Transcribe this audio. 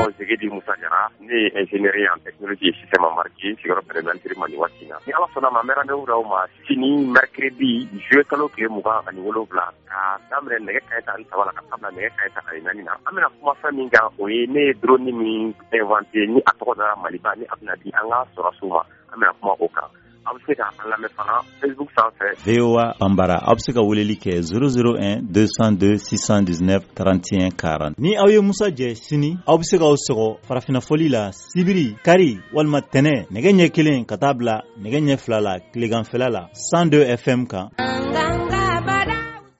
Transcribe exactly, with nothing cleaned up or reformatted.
bon Zegedi Musa Jara, ne ingénierie en technologie et système embarqué, sigaro prévention mani watina. Ni ala sona ma mera ne ura ma sini mercredi jeu kalo ke muga ani wolobla ka damre ne ka ta ta wala ka tabla ne ka ta ai nani na. Amena kuma fa minga o ne drone ni inventé ni atoda maliba ni abna di anga sorasuma. Amena kuma oka. Abseka ala me fana Facebook sanfɛ V O A Bambara abseka weleli kɛ zéro zéro un deux cent deux six cent dix-neuf trente et un quarante. Ni aw ye Musa jɛ sini aw bɛ se k'aw sɔgɔ farafinafɔli la sibiri kari walima tɛnɛ nɛgɛ ɲɛ kelen ka taa bila nɛgɛ ɲɛ fila la tileganfɛla la cent deux F M kan.